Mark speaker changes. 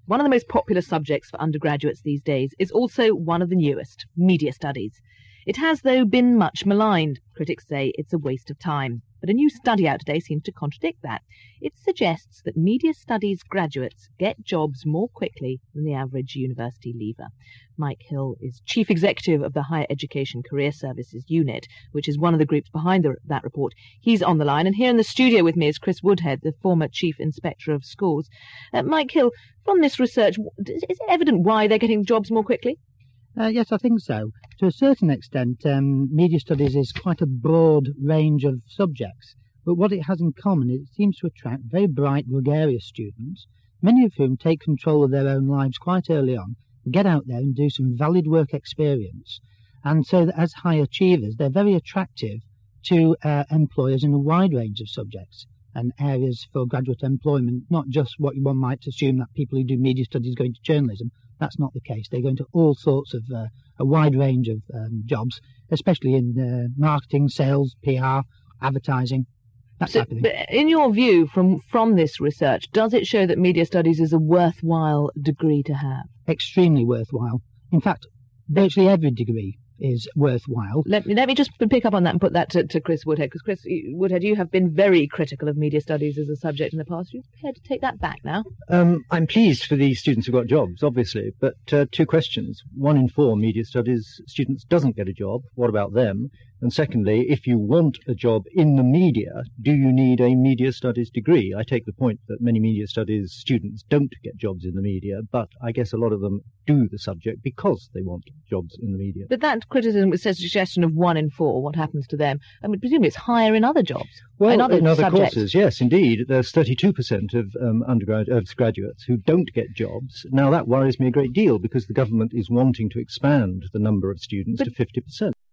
Speaker 1: One of the most popular subjects for undergraduates these days is also one of the newest, media studies. It has, though, been much maligned. Critics say it's a waste of time. But a new study out today seems to contradict that. It suggests that media studies graduates get jobs more quickly than the average university leaver. Mike Hill is Chief Executive of the Higher Education Career Services Unit, which is one of the groups behind that report. He's on the line, and here in the studio with me is Chris Woodhead, the former Chief Inspector of Schools. Mike Hill, from this research, is it evident why they're getting jobs more quickly?
Speaker 2: Yes, I think so. To a certain extent, media studies is quite a broad range of subjects, but what it has in common is it seems to attract very bright, gregarious students, many of whom take control of their own lives quite early on, get out there and do some valid work experience. And so that as high achievers, they're very attractive to employers in a wide range of subjects and areas for graduate employment, not just what one might assume that people who do media studies go into journalism. That's not the case. They go into all sorts of a wide range of jobs, especially in marketing, sales, PR, advertising, that type of thing.
Speaker 1: But in your view, from this research, does it show that media studies is a worthwhile degree to have?
Speaker 2: Extremely worthwhile. In fact, virtually every degree is worthwhile.
Speaker 1: Let me just pick up on that and put that to Chris Woodhead, because Chris Woodhead, you have been very critical of media studies as a subject in the past. Are you prepared to take that back now?
Speaker 3: I'm pleased for the students who got jobs, obviously, but two questions. 1 in 4 media studies students doesn't get a job. What about them? And secondly, if you want a job in the media, do you need a media studies degree? I take the point that many media studies students don't get jobs in the media, but I guess a lot of them do the subject because they want jobs in the media.
Speaker 1: But that criticism was a suggestion of 1 in 4. What happens to them? I mean, presumably it's higher in other jobs.
Speaker 3: Well,
Speaker 1: in other subjects.
Speaker 3: Courses, yes, indeed. There's 32% of graduates who don't get jobs. Now, that worries me a great deal because the government is wanting to expand the number of students to 50%.